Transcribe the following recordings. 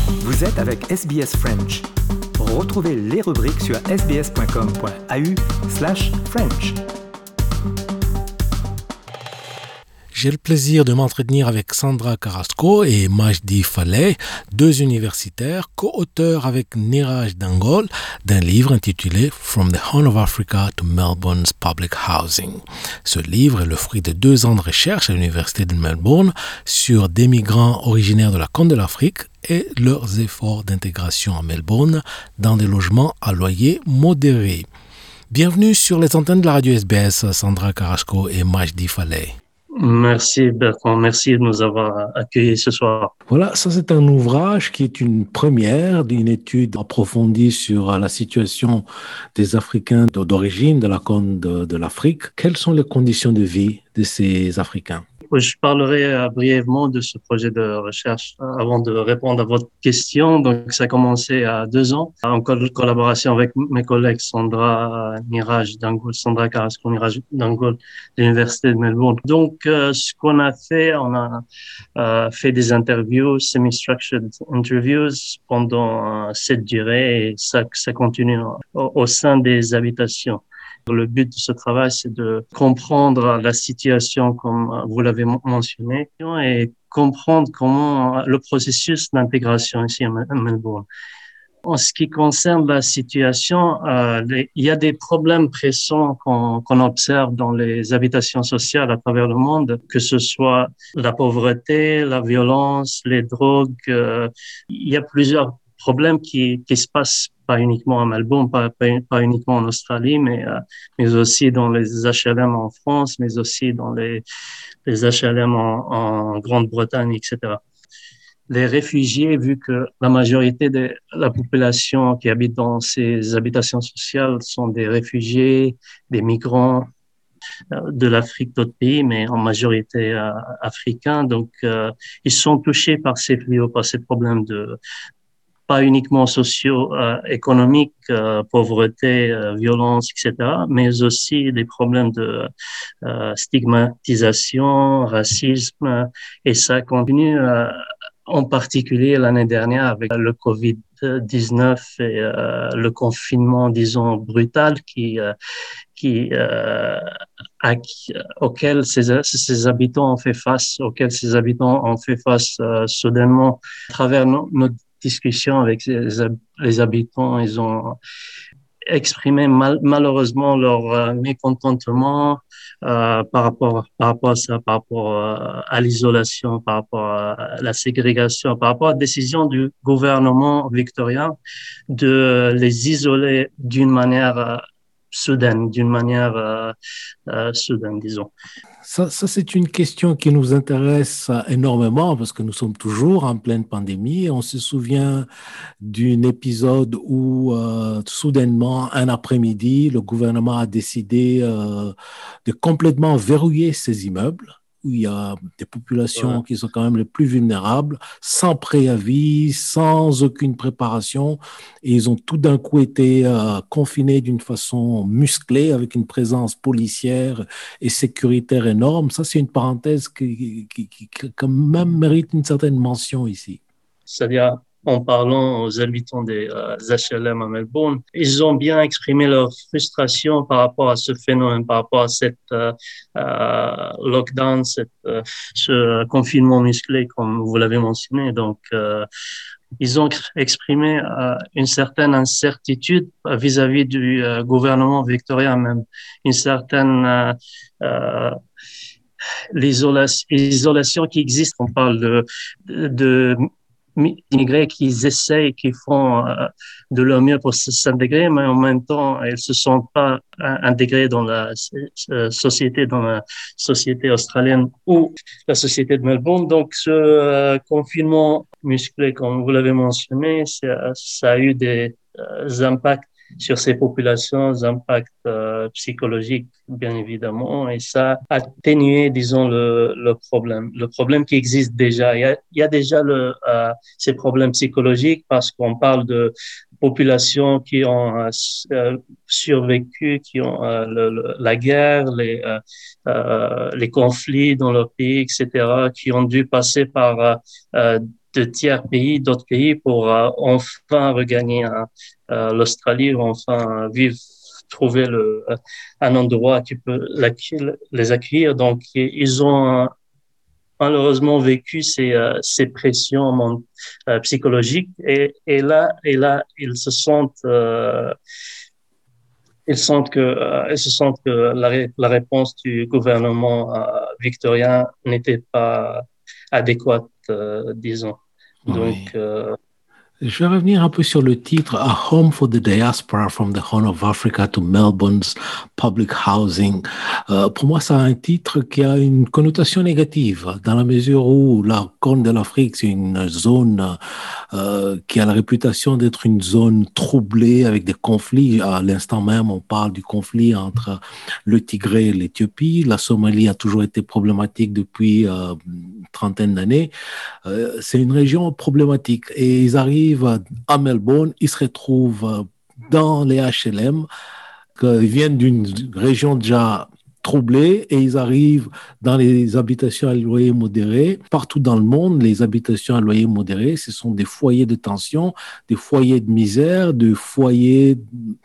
Vous êtes avec SBS French. Retrouvez les rubriques sur sbs.com.au/French. J'ai le plaisir de m'entretenir avec Sandra Carrasco et Majdi Faleh, deux universitaires, co-auteurs avec Niraj Dangol d'un livre intitulé From the Horn of Africa to Melbourne's Public Housing. Ce livre est le fruit de 2 ans de recherche à l'université de Melbourne sur des migrants originaires de la Corne de l'Afrique et leurs efforts d'intégration à Melbourne dans des logements à loyer modéré. Bienvenue sur les antennes de la radio SBS, Sandra Carrasco et Majdi Faleh. Merci Bertrand, merci de nous avoir accueillis ce soir. Voilà, ça c'est un ouvrage qui est une première d'une étude approfondie sur la situation des Africains d'origine de la Corne de l'Afrique. Quelles sont les conditions de vie de ces Africains ? Je parlerai brièvement de ce projet de recherche avant de répondre à votre question. Donc, ça a commencé à 2 ans en collaboration avec mes collègues Sandra Carrasco, Niraj Dangol de l'Université de Melbourne. Donc, ce qu'on a fait, on a fait des interviews, semi-structured interviews pendant cette durée et ça continue au sein des habitations. Le but de ce travail, c'est de comprendre la situation, comme vous l'avez mentionné, et comprendre comment le processus d'intégration ici à Melbourne. En ce qui concerne la situation, il y a des problèmes pressants qu'on observe dans les habitations sociales à travers le monde, que ce soit la pauvreté, la violence, les drogues. Il y a plusieurs problèmes qui se passent pas uniquement à Melbourne, pas uniquement en Australie, mais aussi dans les HLM en France, mais aussi dans les HLM en Grande-Bretagne, etc. Les réfugiés, vu que la majorité de la population qui habite dans ces habitations sociales sont des réfugiés, des migrants de l'Afrique, d'autres pays, mais en majorité africains, donc ils sont touchés par ces fléaux, par ces problèmes pas uniquement socio-économiques, pauvreté, violence, etc., mais aussi des problèmes de stigmatisation, racisme, et ça continue en particulier l'année dernière avec le Covid-19 et le confinement, disons, brutal auquel ces habitants ont fait face, soudainement à travers notre discussion avec les habitants. Ils ont exprimé malheureusement leur mécontentement par rapport à ça, par rapport à l'isolation, par rapport à la ségrégation, par rapport à la décision du gouvernement victorien de les isoler d'une manière soudaine, disons. Ça, c'est une question qui nous intéresse énormément parce que nous sommes toujours en pleine pandémie. On se souvient d'un épisode où, soudainement, un après-midi, le gouvernement a décidé de complètement verrouiller ces immeubles, où il y a des populations qui sont quand même les plus vulnérables, sans préavis, sans aucune préparation. Et ils ont tout d'un coup été confinés d'une façon musclée, avec une présence policière et sécuritaire énorme. Ça, c'est une parenthèse qui quand même mérite une certaine mention ici. C'est-à-dire, en parlant aux habitants des HLM à Melbourne, ils ont bien exprimé leur frustration par rapport à ce phénomène, par rapport à cette lockdown, ce confinement musclé, comme vous l'avez mentionné. Donc, ils ont exprimé une certaine incertitude vis-à-vis du gouvernement victorien même, une certaine l'isolation qui existe. On parle de immigrés qui essayent, qui font de leur mieux pour s'intégrer, mais en même temps, ils se sentent pas intégrés dans la société australienne ou la société de Melbourne. Donc, ce confinement musclé, comme vous l'avez mentionné, ça a eu des impacts sur ces populations, des impacts psychologiques, bien évidemment, et ça a atténué, disons, le problème qui existe déjà. Il y a déjà ces problèmes psychologiques parce qu'on parle de populations qui ont survécu, qui ont la guerre, les conflits dans leur pays, etc., qui ont dû passer par de tiers pays, d'autres pays pour enfin regagner l'Australie, ou enfin vivre, trouver un endroit qui peut les accueillir. Donc, ils ont malheureusement vécu ces pressions psychologiques et là, ils se sentent que la réponse du gouvernement victorien n'était pas adéquate, disons. Oui. Donc, Je vais revenir un peu sur le titre A Home for the Diaspora from the Horn of Africa to Melbourne's Public Housing. Pour moi, ça a un titre qui a une connotation négative dans la mesure où la Corne de l'Afrique, c'est une zone qui a la réputation d'être une zone troublée avec des conflits. À l'instant même, on parle du conflit entre le Tigré et l'Éthiopie. La Somalie a toujours été problématique depuis une trentaine d'années. C'est une région problématique et ils arrivent à Melbourne, ils se retrouvent dans les HLM, ils viennent d'une région déjà troublée et ils arrivent dans les habitations à loyer modéré. Partout dans le monde, les habitations à loyer modéré, ce sont des foyers de tension, des foyers de misère, des foyers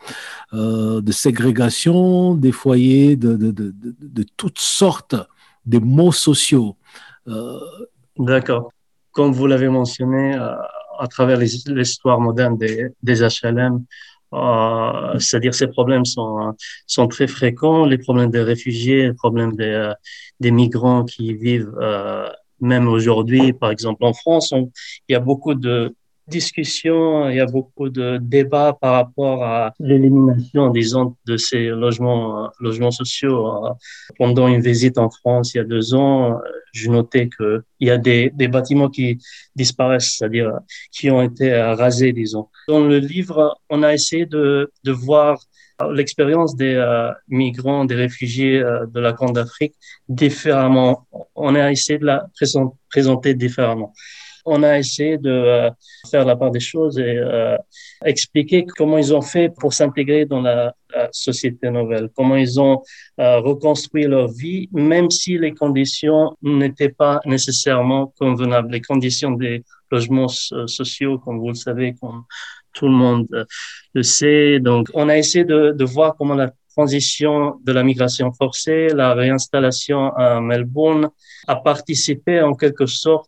de ségrégation, des foyers de toutes sortes de maux sociaux. d'accord. Comme vous l'avez mentionné, à travers l'histoire moderne des HLM, c'est-à-dire ces problèmes sont très fréquents, les problèmes des réfugiés, les problèmes des migrants qui vivent, même aujourd'hui, par exemple en France, il y a beaucoup de discussions, il y a beaucoup de débats par rapport à l'élimination, disons, de ces logements sociaux. Pendant une visite en France il y a 2 ans, je notais que il y a des bâtiments qui disparaissent, c'est-à-dire qui ont été rasés, disons. Dans le livre, on a essayé de voir l'expérience des migrants, des réfugiés de la Corne d'Afrique différemment. On a essayé de la présenter différemment. On a essayé de faire la part des choses et expliquer comment ils ont fait pour s'intégrer dans la société nouvelle, comment ils ont reconstruit leur vie, même si les conditions n'étaient pas nécessairement convenables. Les conditions des logements sociaux, comme vous le savez, comme tout le monde le sait. Donc, on a essayé de voir comment la transition de la migration forcée, la réinstallation à Melbourne a participé en quelque sorte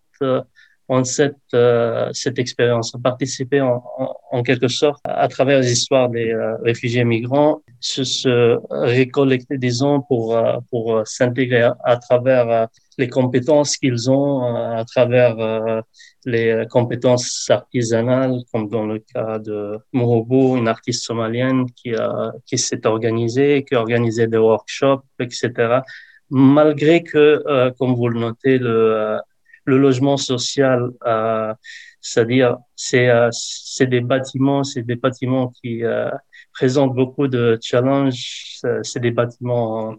cette expérience, a participé en quelque sorte à travers les histoires des réfugiés migrants, se récolter, disons, pour s'intégrer à travers les compétences qu'ils ont, à travers les compétences artisanales, comme dans le cas de Morobo, une artiste somalienne qui s'est organisée, qui a organisé des workshops, etc. Malgré que, comme vous le notez, le logement social, c'est-à-dire c'est des bâtiments qui présentent beaucoup de challenges. C'est des bâtiments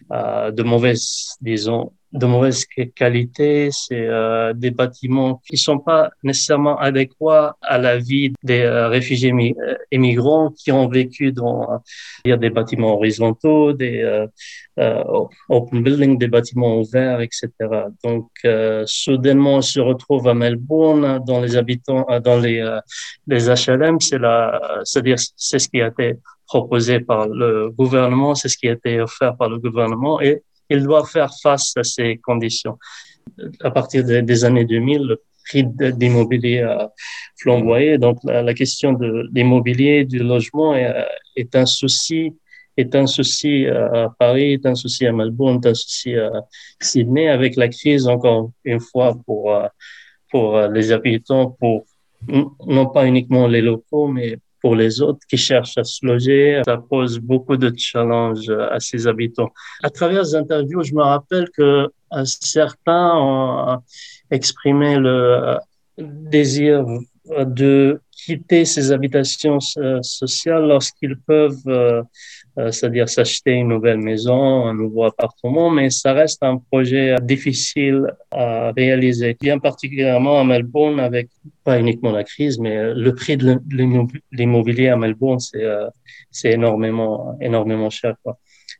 de mauvaise qualité. C'est des bâtiments qui sont pas nécessairement adéquats à la vie des réfugiés et migrants qui ont vécu dans des bâtiments horizontaux, des open building, des bâtiments ouverts, etc. Donc, soudainement, on se retrouve à Melbourne, dans les HLM, c'est-à-dire, c'est ce qui a été proposé par le gouvernement, c'est ce qui a été offert par le gouvernement et il doit faire face à ces conditions. À partir des années 2000, le prix d'immobilier a flamboyé, donc la question de l'immobilier, du logement est un souci à Paris, est un souci à Melbourne, est un souci à Sydney, avec la crise, encore une fois, pour les habitants, non pas uniquement les locaux, mais pour les autres qui cherchent à se loger. Ça pose beaucoup de challenges à ces habitants. À travers les interviews, je me rappelle que certains ont exprimé le désir de quitter ces habitations sociales lorsqu'ils peuvent c'est-à-dire s'acheter une nouvelle maison, un nouveau appartement, mais ça reste un projet difficile à réaliser. Bien particulièrement à Melbourne, avec pas uniquement la crise, mais le prix de l'immobilier à Melbourne, c'est énormément cher, quoi.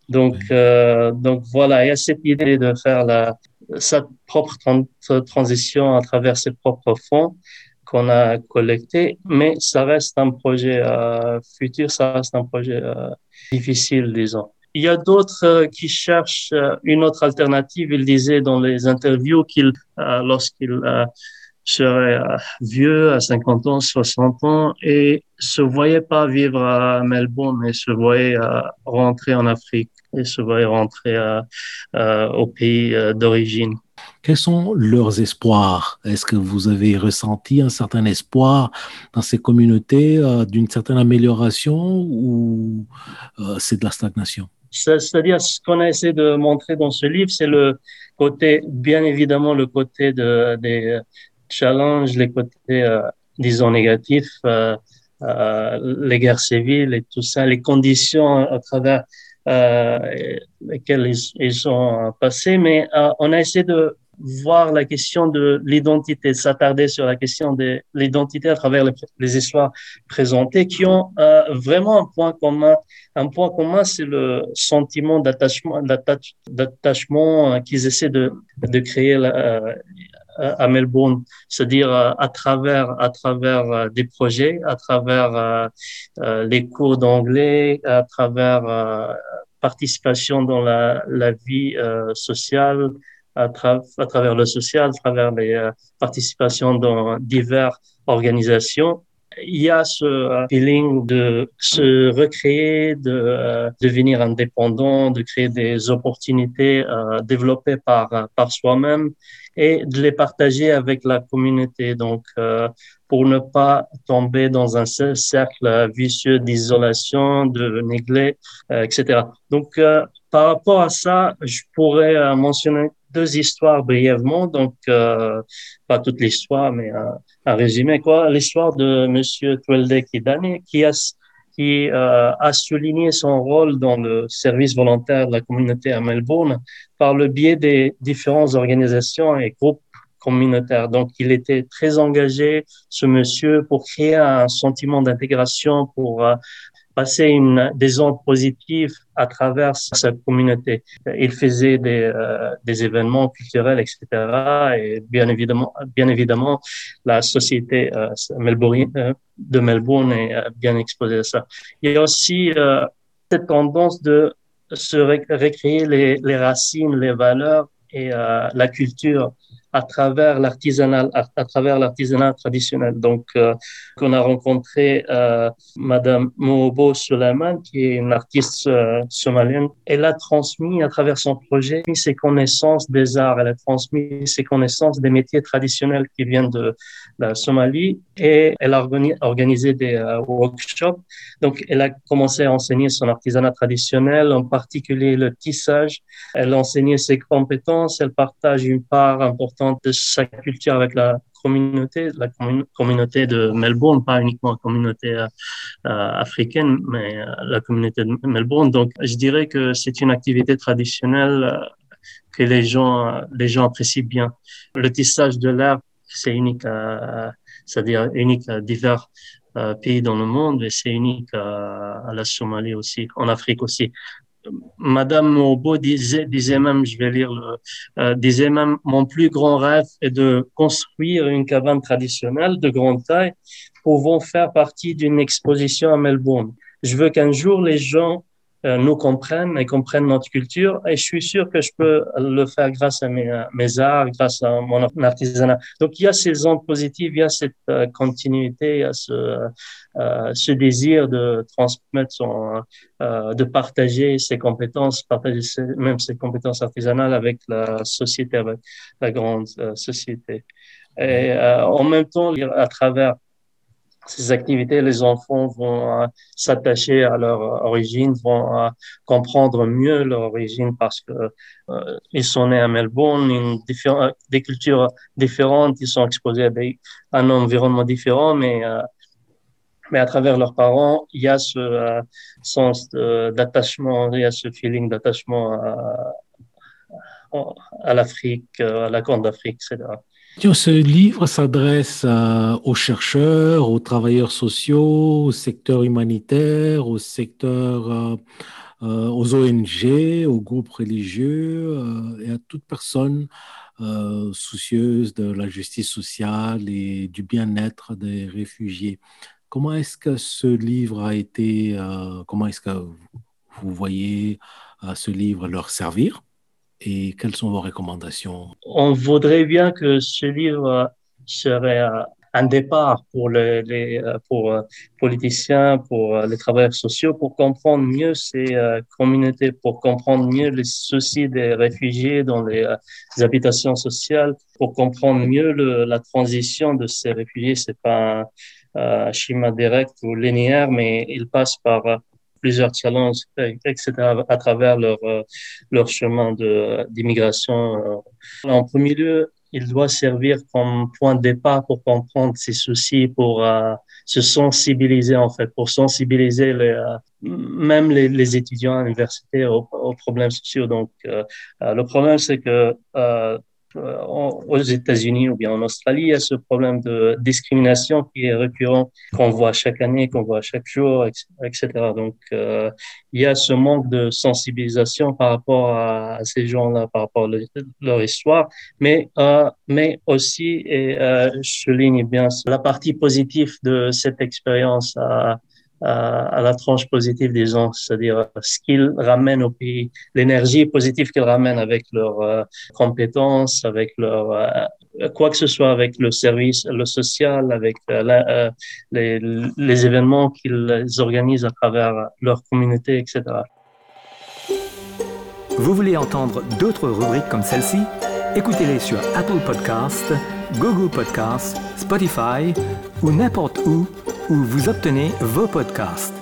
Donc voilà, il y a cette idée de faire sa propre transition à travers ses propres fonds qu'on a collectés, mais ça reste un projet futur, ça reste un projet difficile, disons. Il y a d'autres qui cherchent une autre alternative. Ils disaient dans les interviews lorsqu'ils serait vieux, à 50 ans, 60 ans, et se voyait pas vivre à Melbourne, mais se voyait rentrer en Afrique et se voyait rentrer au pays d'origine. Quels sont leurs espoirs? Est-ce que vous avez ressenti un certain espoir dans ces communautés d'une certaine amélioration ou c'est de la stagnation? C'est-à-dire, ce qu'on a essayé de montrer dans ce livre, c'est le côté, bien évidemment, le côté des challenges, les côtés, disons, négatifs, les guerres civiles et tout ça, les conditions à travers euh, lesquelles ils sont passés. Mais on a essayé de voir la question de l'identité, s'attarder sur la question de l'identité à travers les histoires présentées qui ont vraiment un point commun. Un point commun, c'est le sentiment d'attachement qu'ils essaient de créer à Melbourne, c'est-à-dire à travers des projets, à travers les cours d'anglais, à travers participation dans la vie sociale, à travers le social, à travers les participations dans diverses organisations. Il y a ce feeling de se recréer, de devenir indépendant, de créer des opportunités développées par soi-même et de les partager avec la communauté. Donc, pour ne pas tomber dans un cercle vicieux d'isolation, de néglect, etc. Donc, par rapport à ça, je pourrais mentionner deux histoires brièvement. Donc, pas toute l'histoire, mais un résumé, quoi. L'histoire de Monsieur Twelde Kidane, qui a souligné son rôle dans le service volontaire de la communauté à Melbourne par le biais des différentes organisations et groupes communautaires. Donc, il était très engagé, ce monsieur, pour créer un sentiment d'intégration, pour passer des ondes positives à travers sa communauté. Il faisait des événements culturels, etc. Et bien évidemment, la société de Melbourne est bien exposée à ça. Il y a aussi cette tendance de se recréer les racines, les valeurs et la culture à travers l'artisanat traditionnel. Donc, on a rencontré Madame Mohobo Suleiman, qui est une artiste somalienne. Elle a transmis à travers son projet ses connaissances des arts. Elle a transmis ses connaissances des métiers traditionnels qui viennent de la Somalie et elle a organisé des workshops. Donc, elle a commencé à enseigner son artisanat traditionnel, en particulier le tissage. Elle a enseigné ses compétences. Elle partage une part importante de sa culture avec la communauté de Melbourne, pas uniquement la communauté africaine, mais la communauté de Melbourne. Donc, je dirais que c'est une activité traditionnelle que les gens apprécient bien. Le tissage de l'herbe, c'est unique c'est-à-dire unique à divers pays dans le monde, et c'est unique à la Somalie aussi, en Afrique aussi. Madame Mobo disait même, je vais lire disait même, mon plus grand rêve est de construire une cabane traditionnelle de grande taille pouvant faire partie d'une exposition à Melbourne. Je veux qu'un jour les gens nous comprennent et comprennent notre culture, et je suis sûr que je peux le faire grâce à mes arts, grâce à mon artisanat. Donc il y a ces ondes positives, il y a cette continuité, il y a ce désir de transmettre de partager ses compétences, même ses compétences artisanales avec la société, avec la grande société. Et en même temps, à travers ces activités, les enfants vont s'attacher à leur origine, vont comprendre mieux leur origine parce que ils sont nés à Melbourne, des cultures différentes, ils sont exposés à un environnement différent, mais à travers leurs parents, il y a ce sens d'attachement, il y a ce feeling d'attachement à l'Afrique, à la Corne d'Afrique, etc. Ce livre s'adresse aux chercheurs, aux travailleurs sociaux, au secteur humanitaire, au secteur aux ONG, aux groupes religieux et à toute personne soucieuse de la justice sociale et du bien-être des réfugiés. Comment est-ce que ce livre a été, comment est-ce que vous voyez ce livre leur servir et quelles sont vos recommandations? On voudrait bien que ce livre serait un départ pour pour politiciens, pour les travailleurs sociaux, pour comprendre mieux ces communautés, pour comprendre mieux les soucis des réfugiés dans les habitations sociales, pour comprendre mieux la transition de ces réfugiés. C'est pas un schéma direct ou linéaire, mais il passe par plusieurs challenges, etc., à travers leur chemin d'immigration. En premier lieu, il doit servir comme point de départ pour comprendre ses soucis, pour se sensibiliser en fait, pour sensibiliser même les étudiants universitaires aux problèmes sociaux. Donc, le problème, c'est que aux États-Unis ou bien en Australie, il y a ce problème de discrimination qui est récurrent, qu'on voit chaque année, qu'on voit chaque jour, etc. Donc, il y a ce manque de sensibilisation par rapport à ces gens-là, par rapport à leur histoire, mais aussi, et je souligne bien la partie positive de cette expérience à la tranche positive des gens, c'est-à-dire ce qu'ils ramènent au pays, l'énergie positive qu'ils ramènent avec leurs compétences, avec quoi que ce soit, avec le service, le social, avec les événements qu'ils organisent à travers leur communauté, etc. Vous voulez entendre d'autres rubriques comme celle-ci? Écoutez-les sur Apple Podcasts, Google Podcasts, Spotify ou n'importe où vous obtenez vos podcasts.